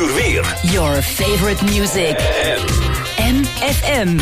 uur weer. Your favorite music. MFM.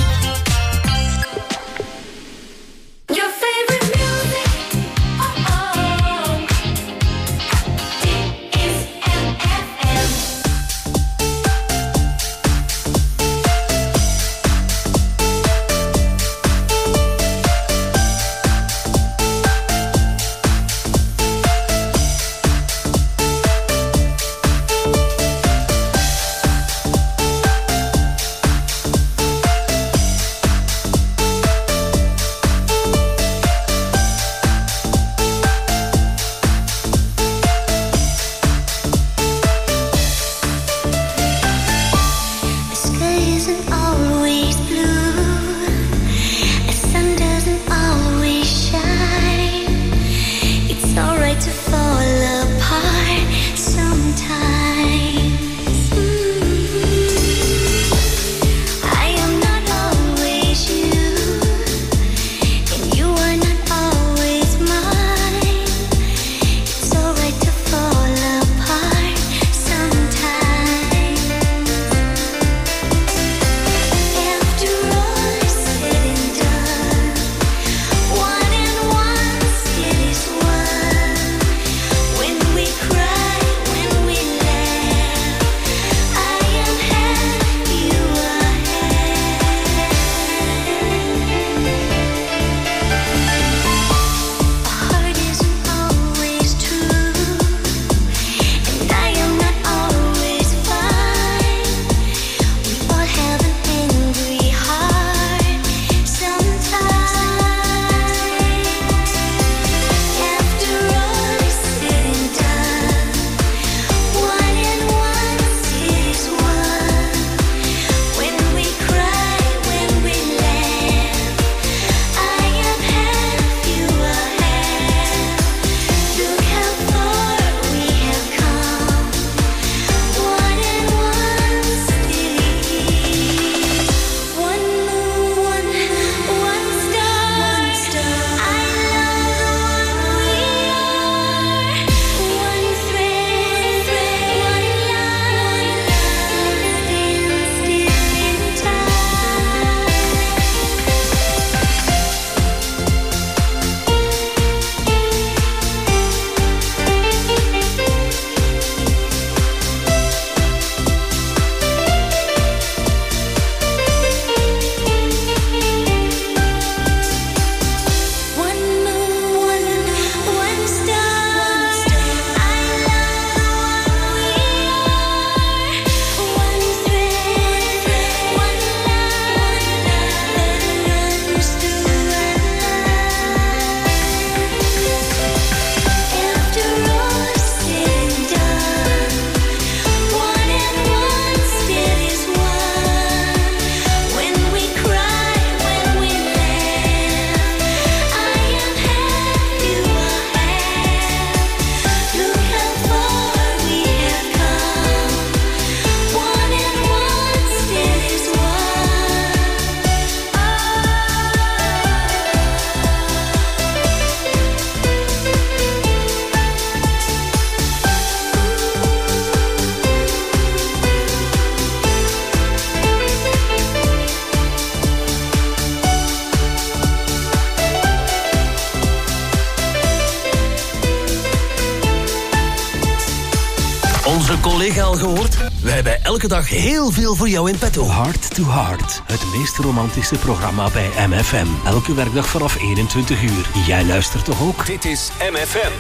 Collega al gehoord? We hebben elke dag heel veel voor jou in petto. Heart to Heart, het meest romantische programma bij MFM. Elke werkdag vanaf 21 uur. Jij luistert toch ook? Dit is MFM.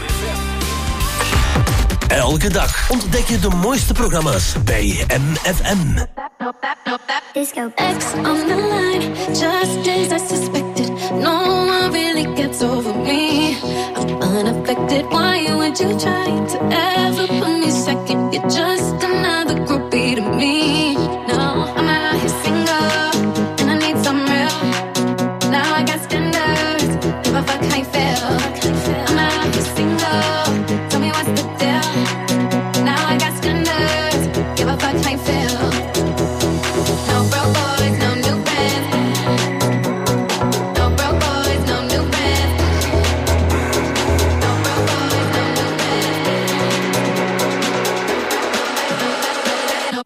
Elke dag ontdek je de mooiste programma's bij MFM. Disco. X on the line, just as I suspected. No one really gets over me. I'm unaffected. Why would you try to ever put me second? You're just another groupie to me. No, I'm out here single, and I need some real. Now I got standards, give a fuck how you feel. I'm out here single, tell me what's the deal. Now I got standards, give a fuck how you feel. No broke boys, no new bands. No broke boys, no new bands. No broke boys, no new bands. No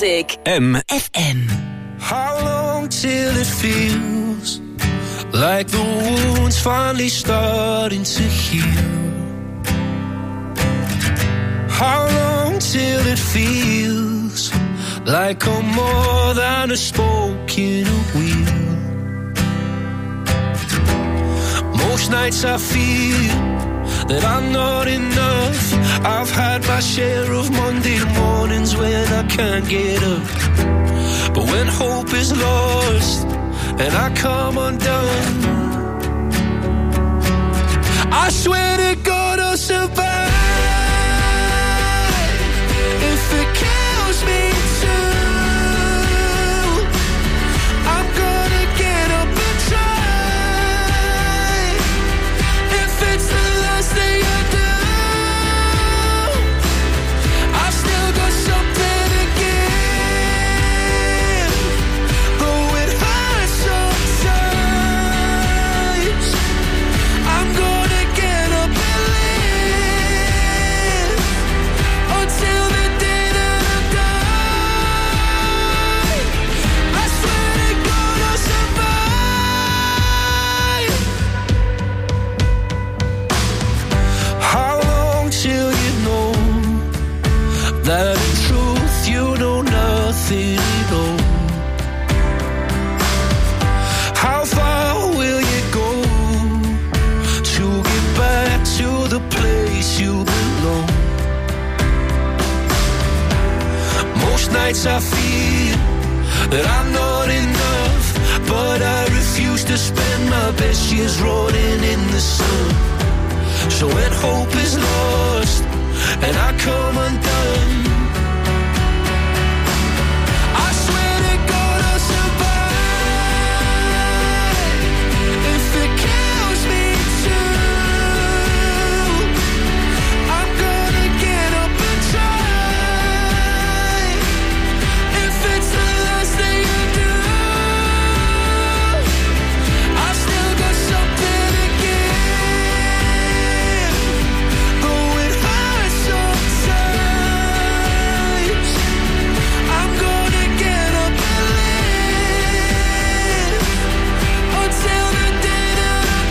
music. MFM. How long till it feels like the wound's finally starting to heal? How long till it feels like I'm more than a spoke in a wheel? Most nights I feel that I'm not enough. I've had my share of Monday mornings when I can't get up. But when hope is lost and I come undone, I swear to God I'll survive. If it kills me too, I'm gonna get up and try. If it's the last thing I do, I've still got something to give. Though it hurts sometimes, I'm gonna get up and live until the day that I die. I swear to God I'll survive. How long till you know that in truth you know nothing at all? How far will you go to get back to the place you belong? Most nights I feel that I'm not enough, but I refuse to spend my best years rotting in the sun. So when hope is lost and I come undone, I swear to God I'll survive. If it kills me too, I'm gonna get up and try. If it's the last thing I do, I've still got something to give. Though it hurts sometimes, I'm gonna get up and live until the day that I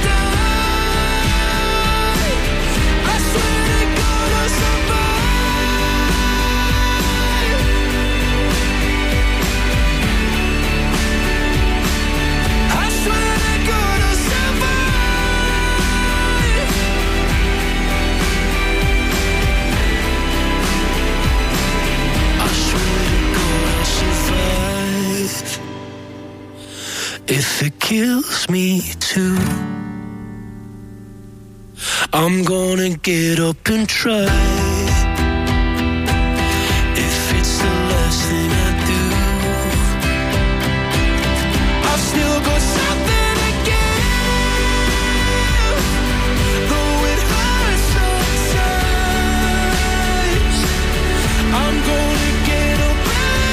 die. I swear to God I'll survive. I swear to God I'll survive. I swear to God I'll survive. If it kills me too, I'm gonna get up and try. If it's the last thing I do, I've still got something to give. Though it hurts sometimes, I'm gonna get up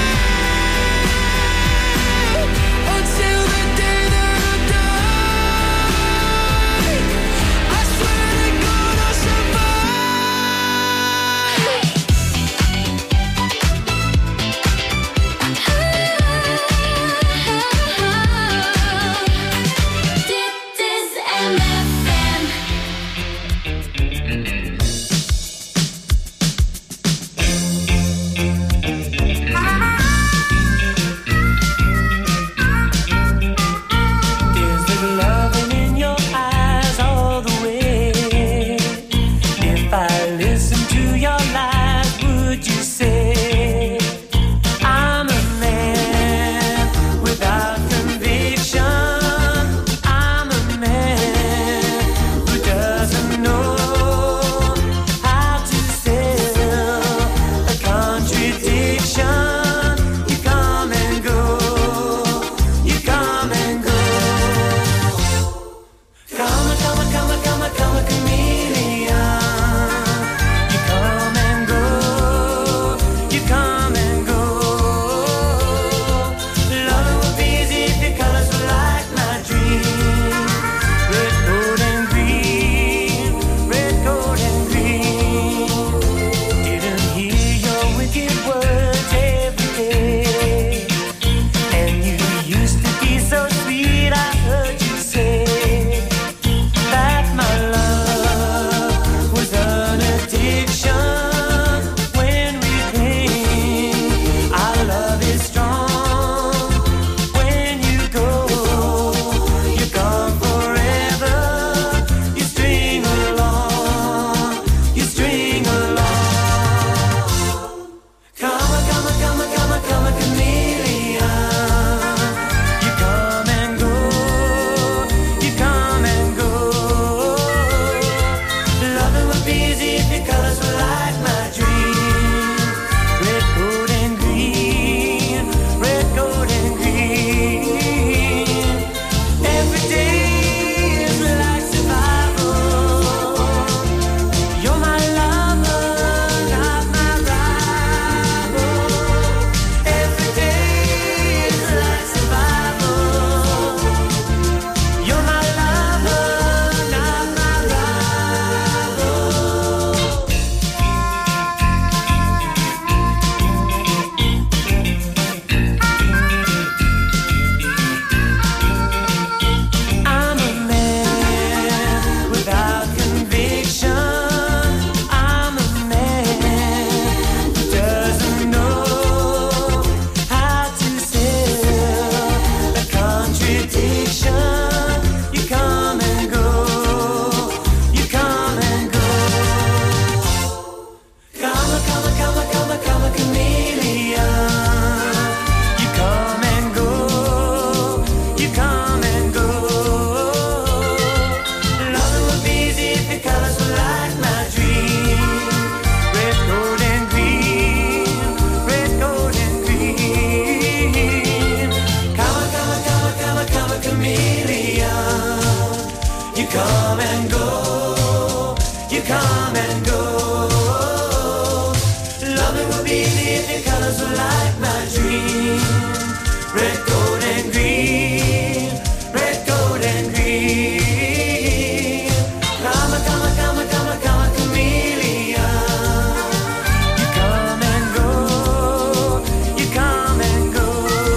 and live until the day that I die. I swear to God I'll survive. come and go, you come and go. Loving would be easy if your colors were like my dream. Red, gold, and green. Red, gold, and green. Come, come, come, come, come, chameleon. You come and go, you come and go.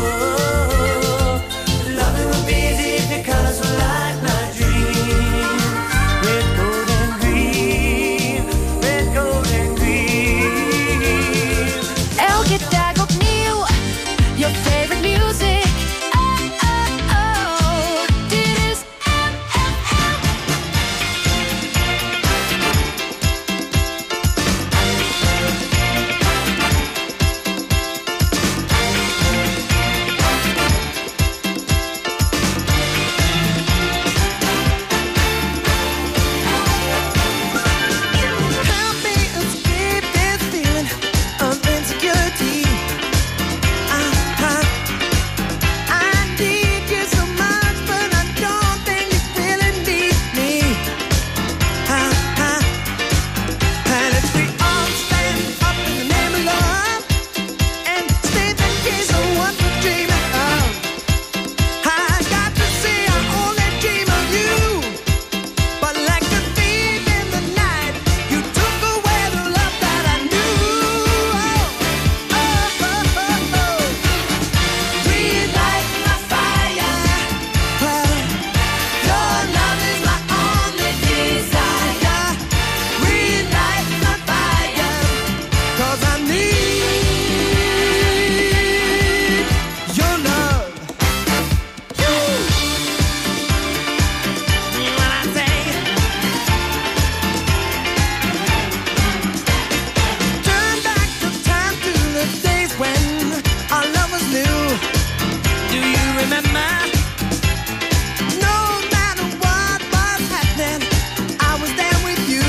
Loving would be easy if your colors were like my dream. Red, gold, and green. Red, gold, and green. Elke dag opnieuw, your favorite music. Oh, oh, oh, dit is MFM. Help me escape this feeling of insecurity. I need you so much, but I don't think you really need me. And if we all stand up in the name of love and state the case of what we're dreaming of, I got to say I only dream of you. But like the thief in the night, you took away the love that I knew. Oh, oh, oh, oh, oh. Relight my fire. Your love is my only desire. Relight my fire, 'cause I need your love. When I say turn back the time to the days when our love was new. Do you remember? No matter what was happening, I was there with you.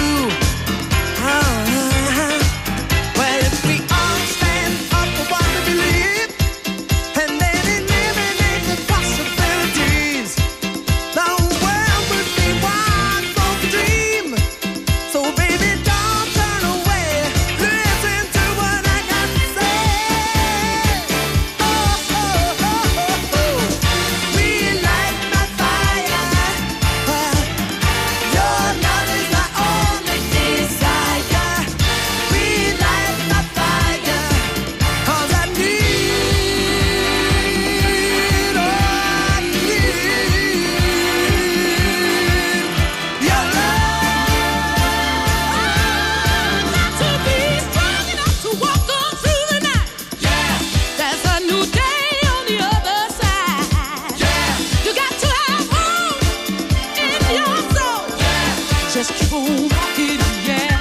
Well, if we all stand up for what we believe and then eliminate the possibilities, the world would be one for the dream. So baby, don't turn away. Listen to what I got to say. Oh, oh, oh, oh, oh. Relight my fire. Your love is my only desire. Relight my fire, 'cause I need, oh, I need your love. Got to be strong enough to walk on through the night. Yeah, There's a new day on the other side. yeah, You got to have hope in your soul. Just keep on walking, yeah.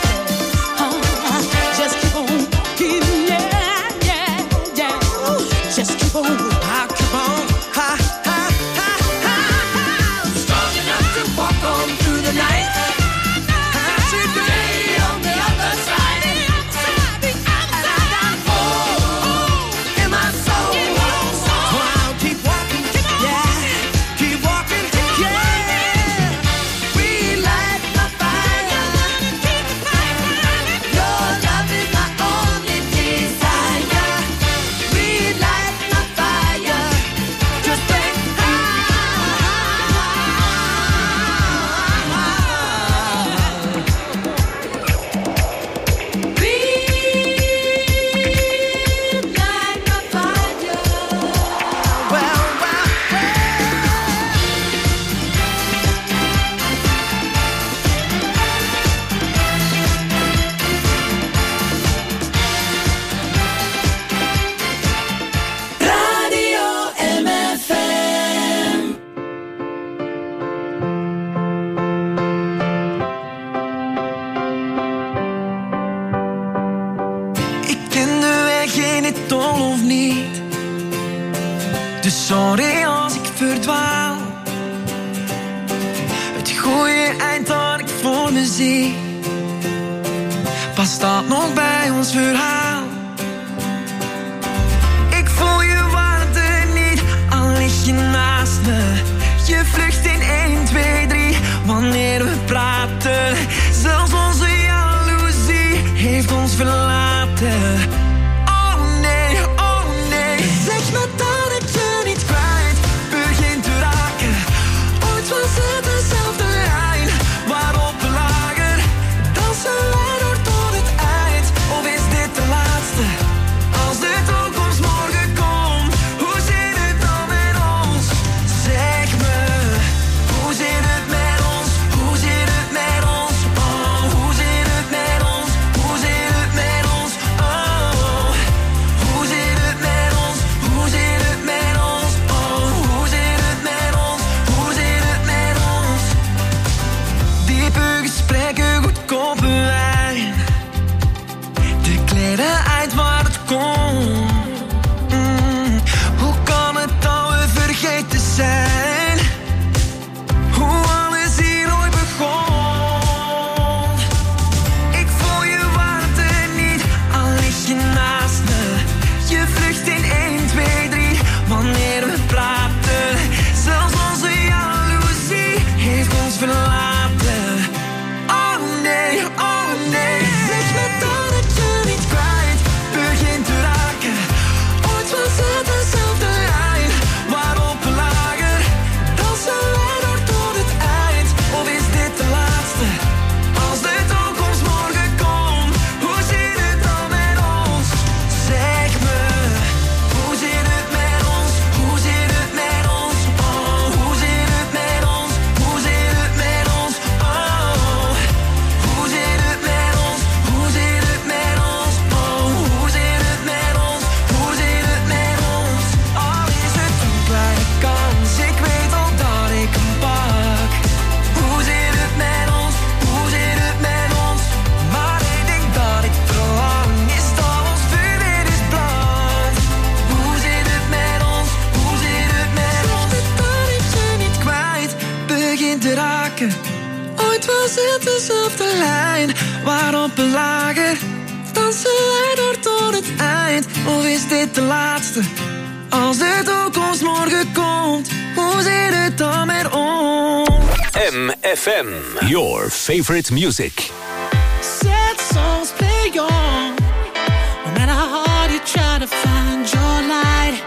Just keep on walking, yeah, yeah, yeah. Just keep on. I keep on, ha, ha, ha, ha, ha. Strong enough to walk on through the night. Every day on the other side. And I got hope in my soul. So I'll keep walking, yeah, keep walking, yeah. Relight my fire. Your love is my only desire. Relight my fire. Just think relight my fire. Well, well, Radio MFM. Ik ken de weg in het tol of niet. Dus sorry als ik verdwaal. Het goede eind dat ik voor me zie, past dat nog bij ons verhaal? Ik voel je warmte niet, al lig je naast me. Je vlucht in 1, 2, 3, heeft ons verlaten. Oh nee, zeg me dat ik je niet kwijt begin te raken. Ooit was het dezelfde lijn waarop we lagen. Dansen wij door tot het eind, of is dit de laatste? Als de toekomst morgen komt, hoe zit het dan met ons? Zeg me, hoe zit het met ons? Hoe zit het met ons? Oh, hoe zit het met ons? Hoe zit het met ons? Oh, hoe zit het met ons? Hoe zit het met ons? Oh, hoe zit het met ons? Hoe zit het met ons? Diepe gesprekken, goedkope wijn. De kleren uit waar het komt. Hoe kan het dan weer vergeten zijn? Hoe alles hier ooit begon. Ik voel je warmte niet, al lig je naast me. Je vlucht in 1, 2, 3, wanneer we praten. Zelfs onze jaloezie heeft ons verlaten. Oh nee, zeg me dat ik je niet kwijt begin te raken. Ooit was het dezelfde lijn waarop we lagen. Dansen wij door tot het eind, of is dit de laatste? Als de toekomst morgen komt, hoe zit het dan met ons? Zeg me, hoe zit het met ons? Hoe zit het met ons? Oh, hoe zit het met ons? Hoe zit het met ons? Oh, hoe zit het met ons? Hoe zit het met ons? Oh, hoe zit het met ons? Hoe zit het met ons? Al is het een kleine kans, ik weet al dat ik hem pak. Hoe zit het met ons? Hoe zit het met ons? Maar ik denk dat ik verlang is dat ons vuur weer is brand. Hoe zit het met ons? Hoe zit het met ons? Zeg me dat ik je niet kwijt begin te raken. Ooit was het dezelfde lijn waarop we lagen. Dansen wij door tot het eind, of is dit de laatste? Als de toekomst morgen komt, hoe zit het dan met ons? MFM, your favorite music. Sad songs play on, no matter how hard you try to find your light.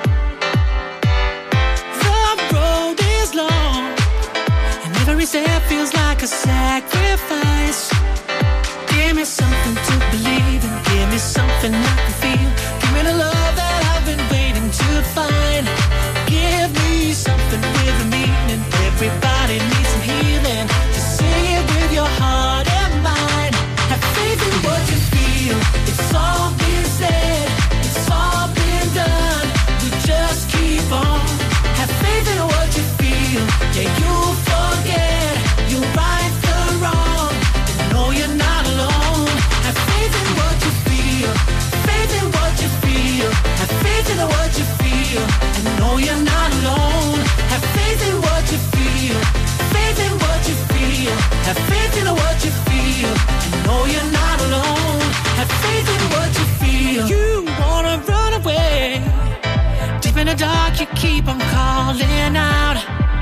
The road is long, and every step feels like a sacrifice. Give me something to believe in, give me something I can feel. Give me the love that I've been waiting to find. Give me something with a meaning. Everybody needs some healing. Just sing it with your heart and mind. Have faith in what you feel. It's all been said, it's all been done. We just keep on. Have faith in what you feel. Yeah, you'll forget, you'll right the wrong. And know you're not alone. Have faith in what you feel. Faith in what you feel. Have faith in what you feel. And know you're not alone. Have faith in what you feel. Faith in what you feel. Have faith in what you feel. And know you're not alone. Have faith in what you feel. You wanna run away. Deep in the dark, you keep on calling out.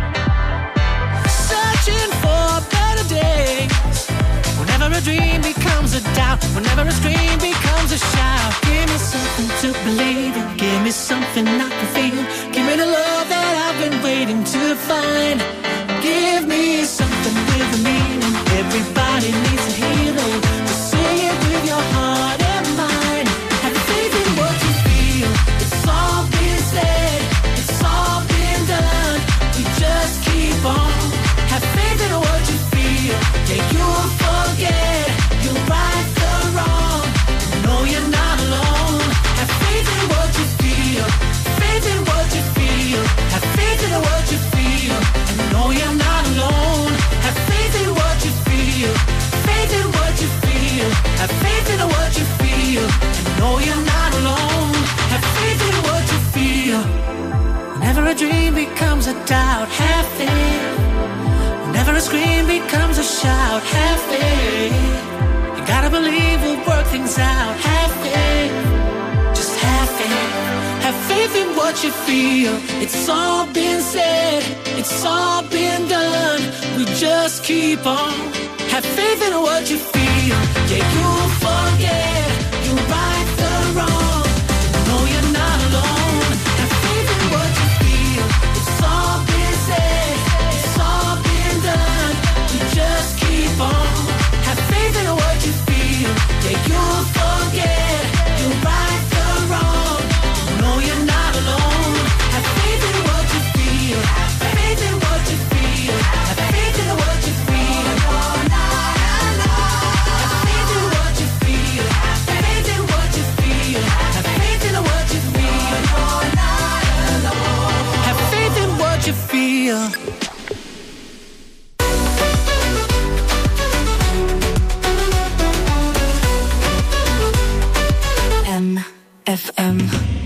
Searching for better days. Whenever a dream becomes a doubt, whenever a scream becomes a shout. Give me something to believe in, give me something I can feel. Give me the love that I've been waiting to find. Give me something with a meaning. Everybody needs a healing. Just sing it with your heart and mind. Have faith in what you feel. It's all been said, it's all been done. We just keep on. Have faith in what you feel. Yeah, you'll forget, you'll right the wrong. Know you're not alone. Have faith in what you feel. Faith in what you feel. Have faith in what you feel. And know you're not alone. Have faith in what you feel. Faith in what you feel. Have faith in what you feel. And know you're not alone. Have faith in what you feel. Whenever a dream becomes a doubt, have faith. Whenever a scream becomes a shout, have faith. You gotta believe we'll work things out. Have faith, just have faith. Have faith in what you feel. It's all been said, it's all been done. We just keep on. Have faith in what you feel. Yeah, you'll forget, you right the wrong. No, you're not alone. Have faith in what you feel. It's all been said, it's all been done. You just keep on. Have faith in what you feel. Yeah, you'll forget, you right the wrong. No, you're not alone. Have faith in what you feel. Have faith in what you feel. Have faith in what you feel. Have faith in what you feel. Have faith in what you feel. Have faith in what you feel. Have faith in what you feel. FM.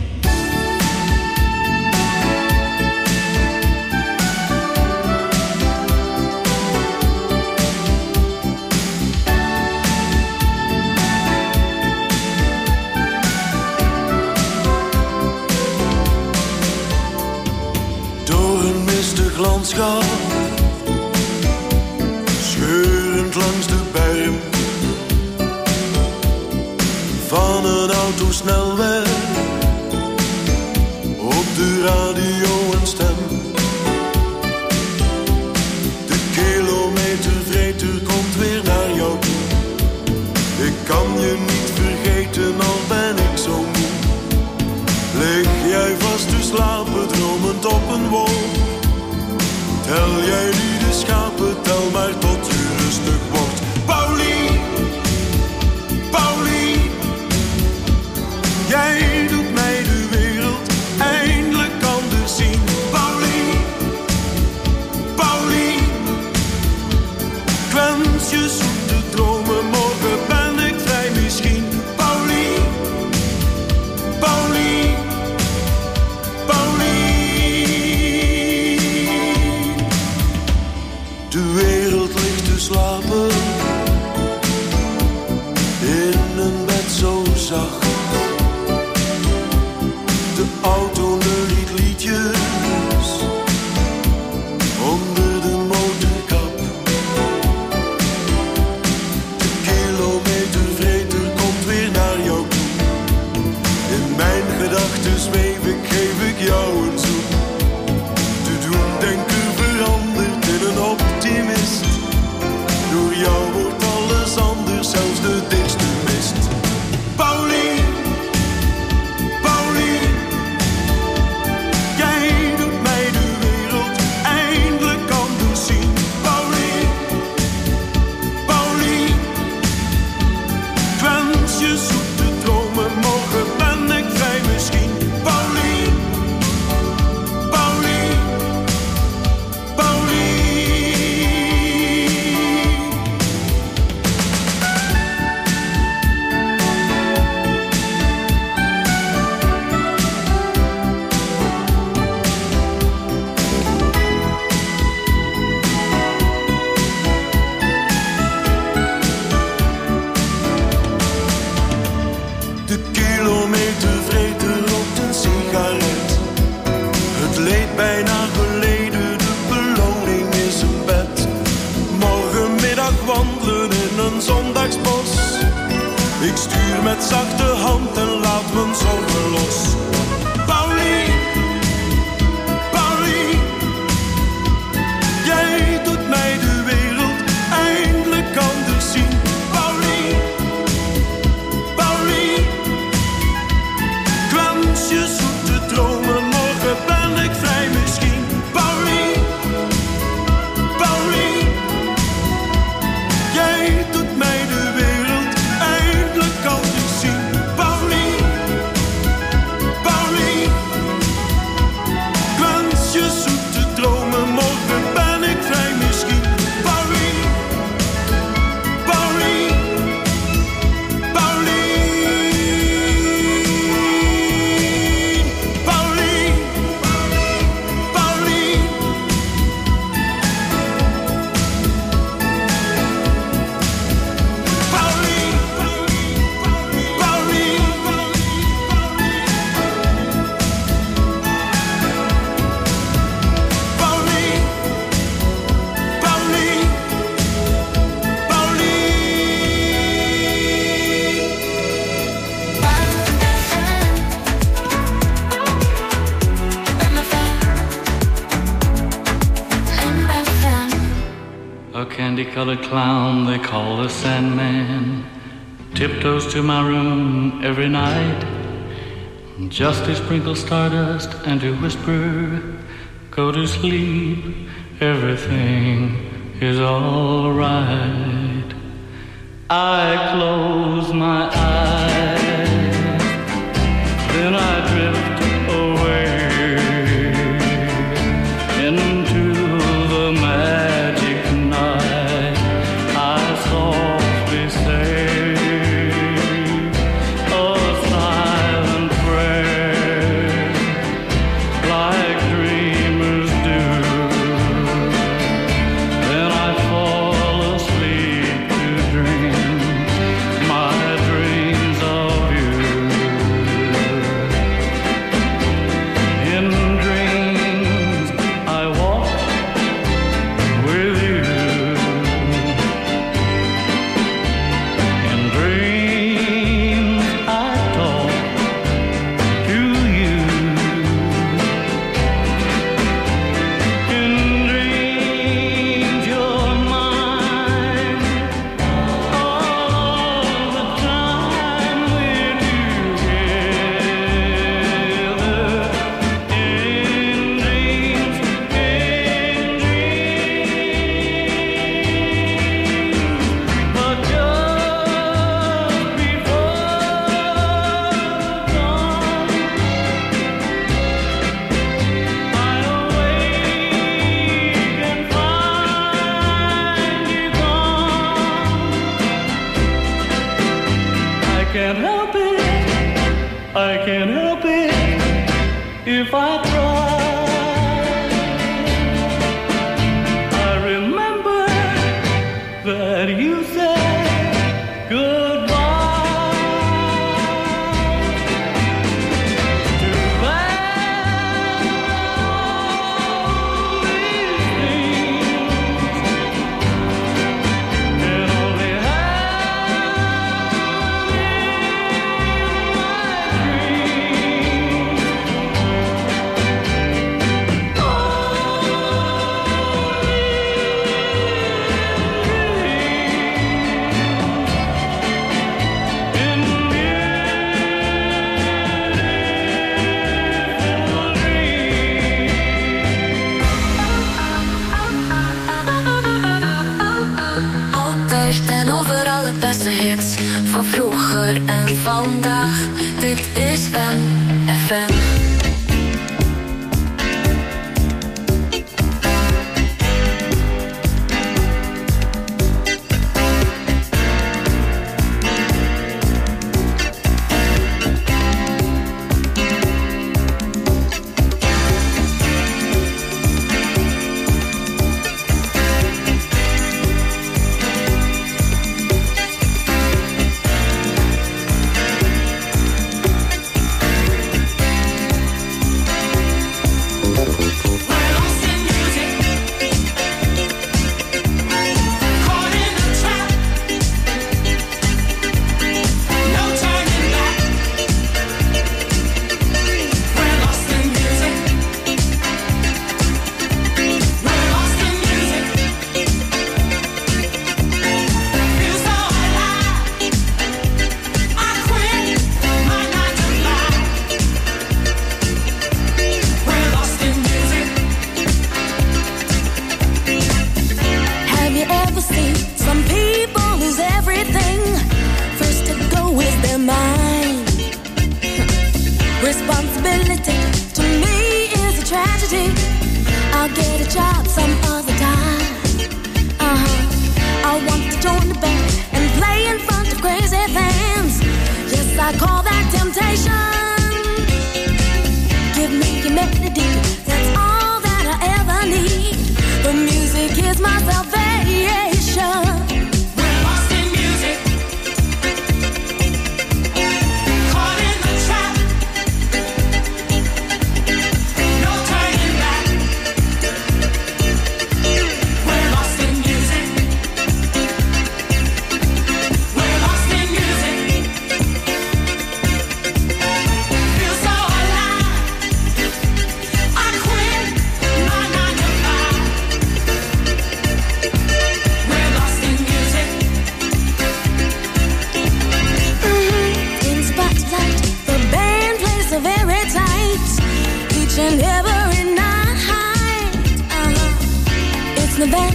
Door een mistig landschap, scheurend langs de berm, van een autosnelweg, op de radio een stem. De kilometervreter komt weer naar jou toe. Ik kan je niet vergeten, al ben ik zo moe. Lig jij vast te slapen, dromend op een wolk. Tel jij nu de schapen, tel maar tot je rustig wordt. Pauline, Pauline, jij doet mij de wereld eindelijk anders zien. Pauline, Pauline, ik wens je zoete dromen, morgen ben ik vrij misschien. Pauline, Pauline, Pauline. De wereld ligt te slapen, in een bed zo zacht. De auto neuriet liedjes, onder de motorkap. De kilometervreter komt weer naar jou toe. In mijn gedachten zweef ik, geef ik jou een zoen. Te doen denken verandert in een optimist. Door jou wordt alles anders, zelfs de dichtste mist. Pauline, Pauline, jij doet mij de wereld eindelijk anders zien. Pauline, Pauline, ik wens je zoete dromen, morgen ben ik vrij misschien. Pauline, Pauline, Pauline. De kilometervreter rookt een sigaret. Het leed bijna geleden, de beloning is een bed. Morgenmiddag wandelen in een zondagsbos. Ik stuur met zachte hand en laat mijn zorgen los. Pauline, Pauline, jij doet mij de wereld eindelijk anders zien. Pauline, Pauline, ik wens je zoete dromen, morgen ben ik vrij misschien. Pauline, Pauline, jij doet mij de wereld eindelijk anders zien. Pauline, A candy-colored clown they call the Sandman tiptoes to my room every night just to sprinkle stardust and to whisper, go to sleep, everything is all right. I close my eyes, then I drift away into the magic night. I softly say a silent prayer like dreamers do. Then I fall asleep to dream my dreams of you. In dreams I walk with you. In dreams I talk to you. In dreams you're mine all the time we're together. In dreams, but just before dawn, I awake and find you gone. I can't help it, I can't help it if I try. I remember that you said goodbye to these things can only happen in my Altijd en overal het beste hits van vroeger en vandaag. Dit is MFM. Responsibility to me is a tragedy. I'll get a job some other time. I want to join the band and play in front of crazy fans. Yes, I call that temptation. Give me your melody, that's all that I ever need. The music is my salvation.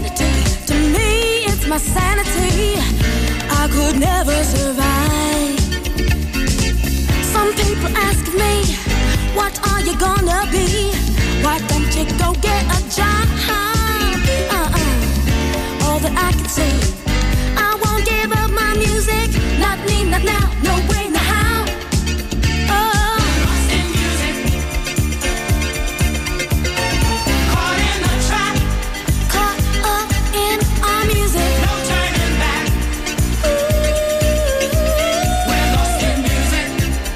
infinity. To me, it's my sanity. I could never survive. Some people ask me, what are you gonna be? Why don't you go get a job? All that I can say, I won't give up my music. Not me, not now, no way, no how. Oh, lost in music, caught in the trap, caught up in our music. No turning back. Ooh, we're lost in music.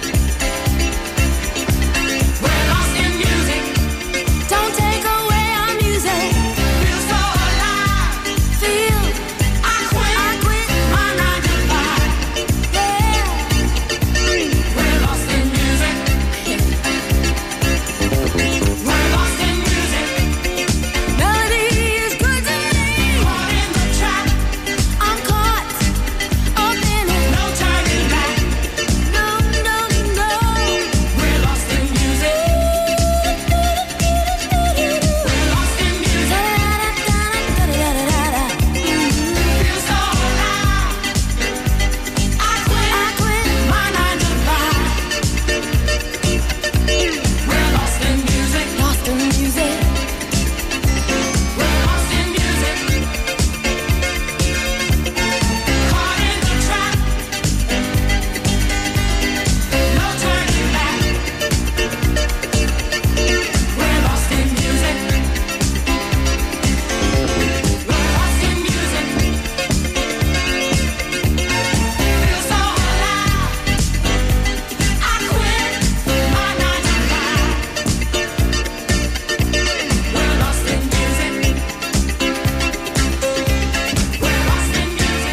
We're lost in music. Don't take away our music. Feel so alive. Feel I quit my 9 to 5. Yeah. We're lost in music. We're lost in music. Melody is good to me. Caught in the trap. I'm caught up in it. No turning back. No, no, no. We're lost in music. We're lost in music. Feel so alive. I quit my 9 to 5. We're lost in music. Lost in music. We're lost in music. Caught in the trap. No turning back. We're lost in music. We're lost in music. Feel so alive. I quit my 9 to 5. We're lost in music. We're lost in music.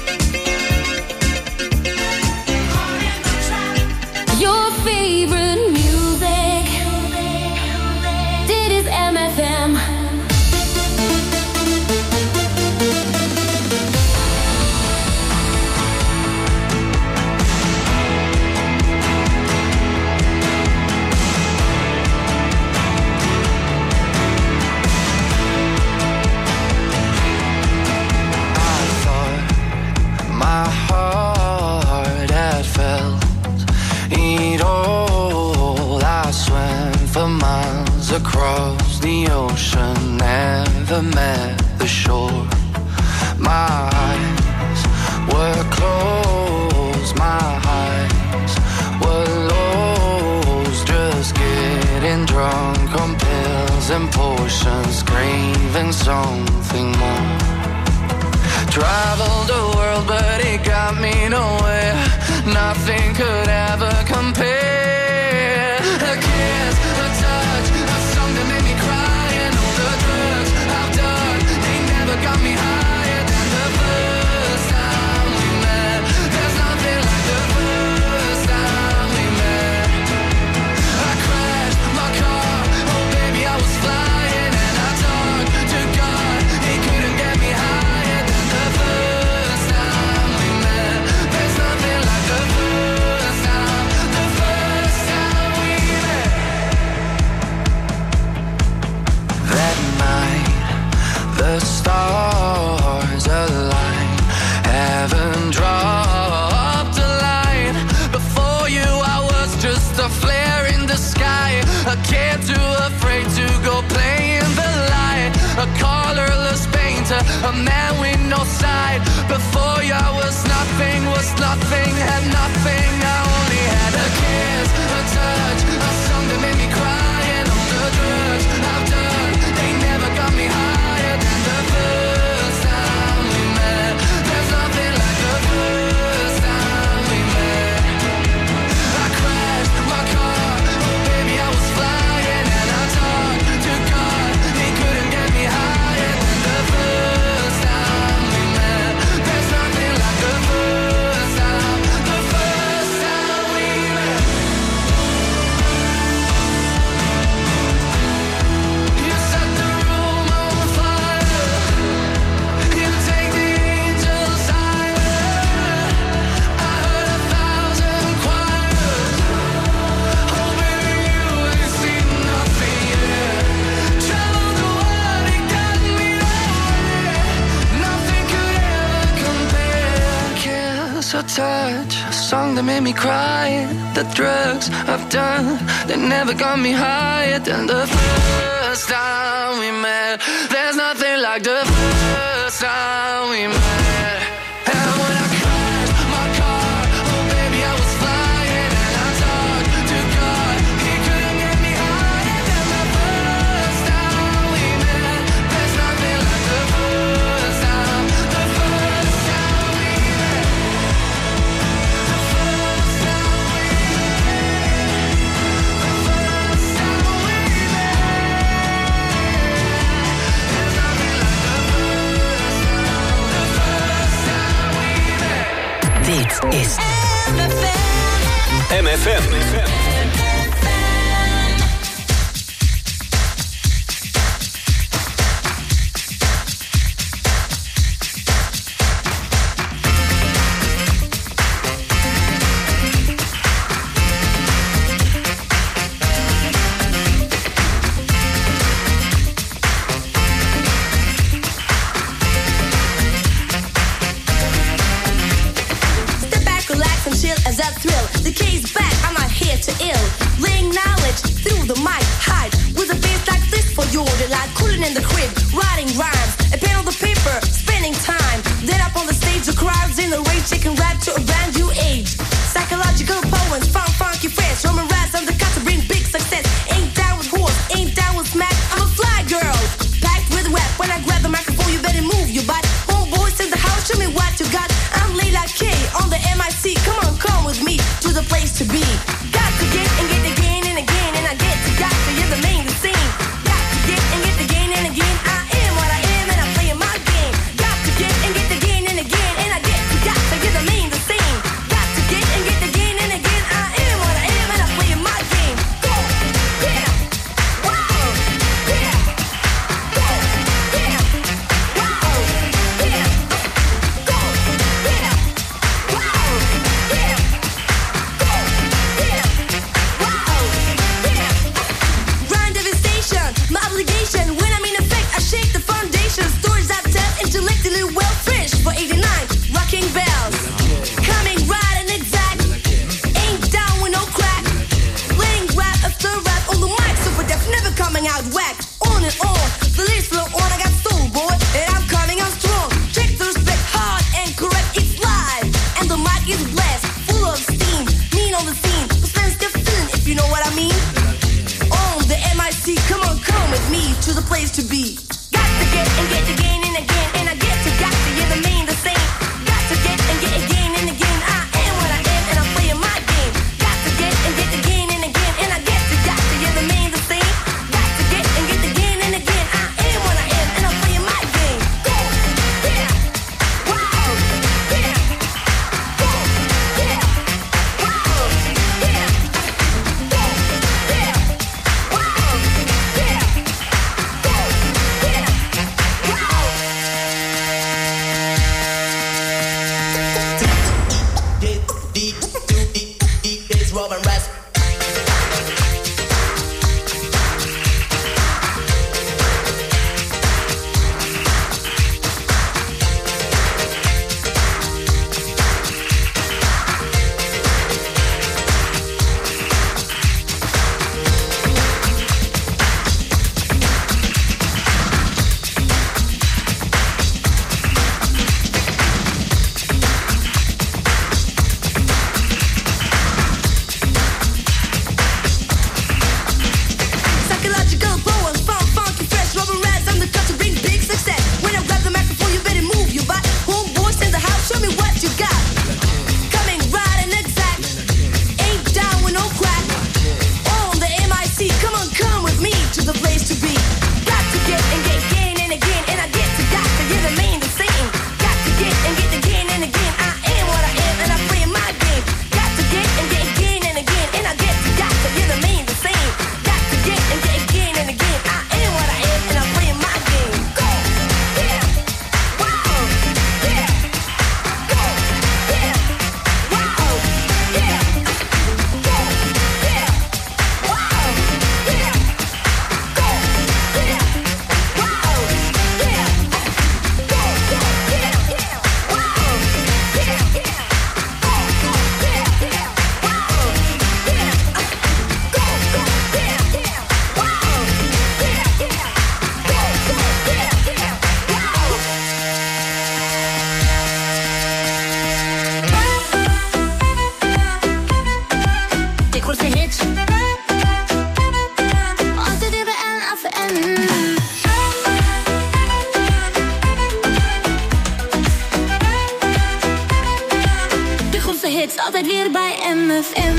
Caught in the trap. Your favorite music. Dit is MFM. I thought my heart had felt it all. I swam for miles across the ocean, never met the shore. My eyes were closed, my eyes were lost, just getting drunk on pills and potions, craving something more. Traveled the world, but it got me nowhere. Nothing could ever compare. A kiss, a touch, a song that made me cry, and all the drugs I've done, they never got me higher than the first time we met. There's nothing like the first time we met. I crashed my car, oh baby I was flying, and I talked to God, he couldn't get me higher than the first time we met. There's nothing like the first time we met. That night, the stars aligned, heaven dropped a line. Before you I was just a flare in the sky, a kid too afraid to go play in the light, a colorless painter, a man with no side. Before you I was nothing, had nothing. I only had a kiss, a touch, a song that made me cry, and all the drugs I've done, they never got me higher than the first time we met. There's nothing like the first time we met. I crashed my car, oh baby I was flying, and I talked to God, he couldn't get me higher than the first time kiss or touch, a song that made me cry. The drugs I've done, they never got me higher than the first time we met. There's nothing like the first time we met. And when I crashed my car, oh baby I was flying. And I talked to God, he couldn't get me higher than the first time we met. There's nothing like the first time, the first time we met. The first time we met. The first time we met. There's nothing like the first time, the first time we met. Dit is MFM. Step back, relax, and chill as that thrill. The key's back, I'm not here to ill. Laying knowledge through the mic, hide with a bass like this for your delight. Cooling in the crib, writing rhymes, a pen on the paper, spending time. Then up on the stage, the crowd's in the rage, taking rap to a brand new age. Psychological poems, funky friends, Roman rats on the cut to bring big success. Ain't down with horse, ain't down with smack. I'm a fly girl, packed with rap. When I grab the microphone, you better move your butt. Homeboys in the house, show me what you got. I'm Layla K on the MIC. Come with me to the place to be. Got to get again and again, and I get to got to you're the main scene. Got to get again and again. I am what I am, and I'm steeds altijd weer bij MFM.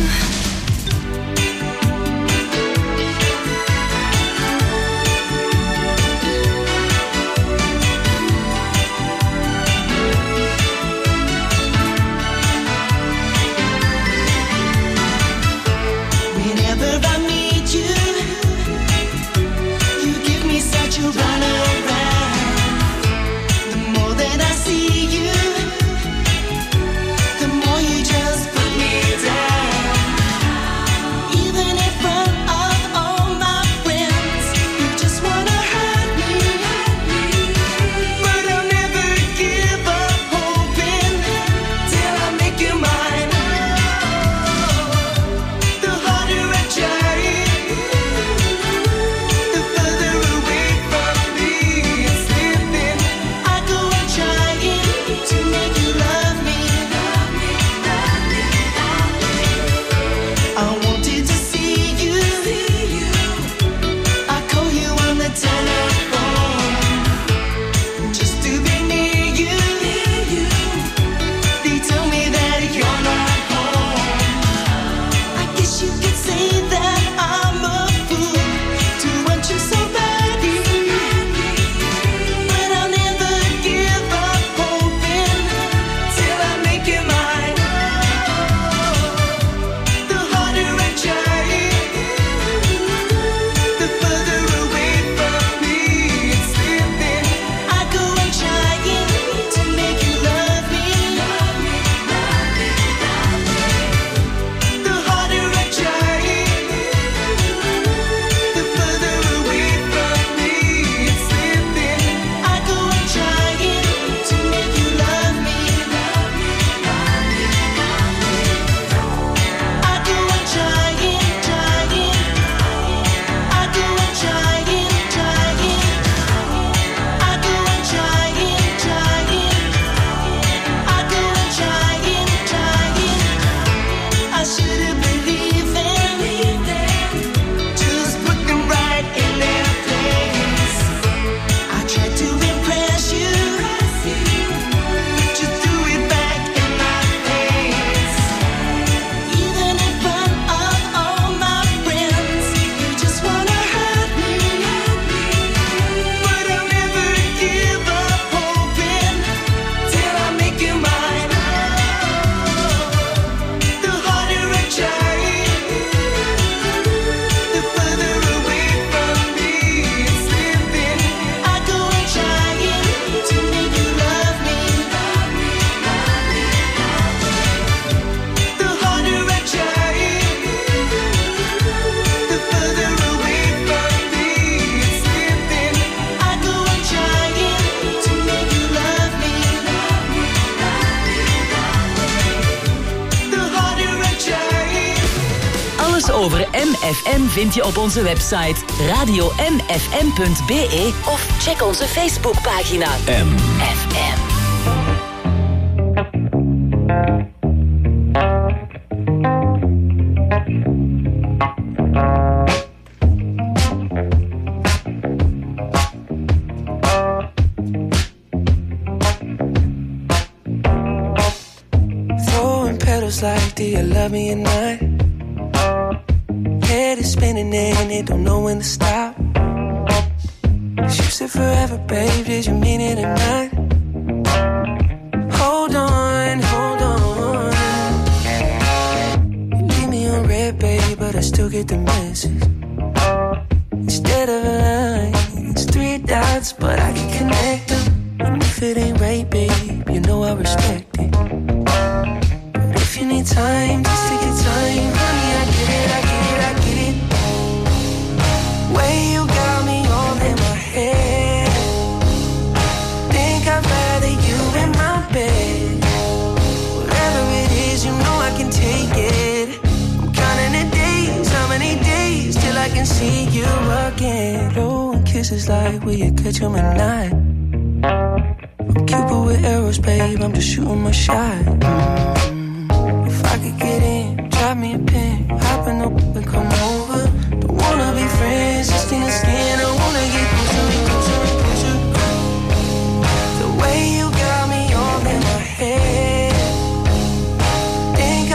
Over MFM vind je op onze website radiomfm.be of check onze Facebookpagina MFM. Throwing petals like, do you love me or not? Head is spinning and it don't know when to stop. You said forever, babe, did you mean it or not? Hold on, hold on. You leave me on red, babe, but I still get the message. Instead of a line, it's 3 dots, but I can connect them. And if it ain't right, babe, you know I respect it. But if you need time, just take your time, honey, I get it, I get it, I get it. Way you got me all in my head. Think I'd rather you in my bed. Whatever it is, you know I can take it. I'm counting the days, how many days till I can see you again. Blowing kisses like, will you catch 'em at night? I'm Cupid with arrows, babe, I'm just shooting my shot. If I could get in, drop me a pin, hop in up and come over. Don't wanna be friends, just skin to skin. I wanna get closer and closer and closer. The way you got me all in my head. Think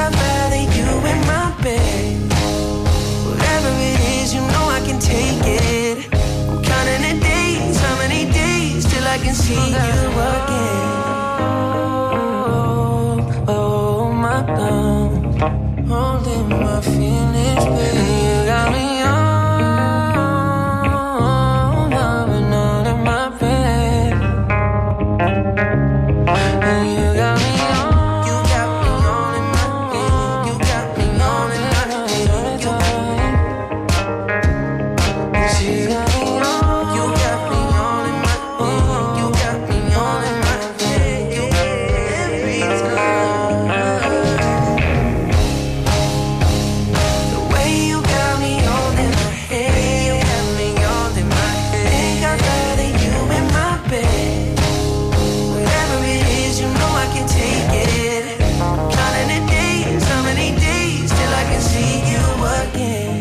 see you again. Oh my God, holding my feelings, baby. You got me on, loving on in my bed. And you got me on, you got me on in my bed. You got me on in my bed. She got me on, you got me on in my bed. You got me on in my bed. Every time. The way you got me on in my head, you got me on in my head. Think I'd rather you in my bed. Whatever it is, you know I can take it. Counting the days, how many days till I can see you again?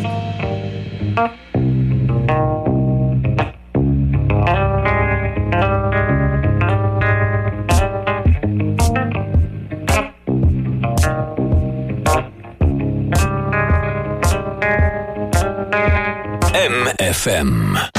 MFM.